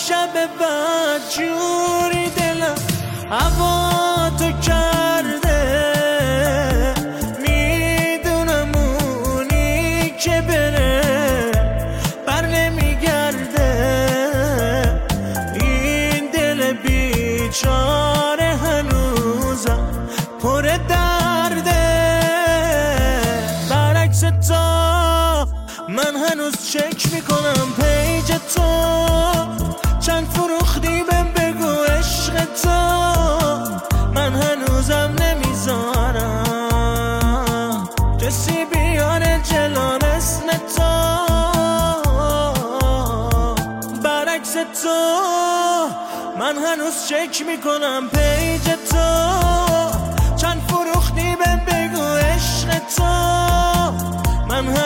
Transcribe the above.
شب بعد جوری دلم هوا تو کرده، میدونم اونی که بره بر نمیگرده. این دل بیچاره هنوزم پر درده. برعکس تو من هنوز چک میکنم پیج تو، چند فروختی بهم بگو عشق تو. من هنوزم نمیذارم کسی بیاره جلال اسم تو. برعکس تو من هنوز چک میکنم پیج تو، چند فروختی بهم بگو عشق تو. من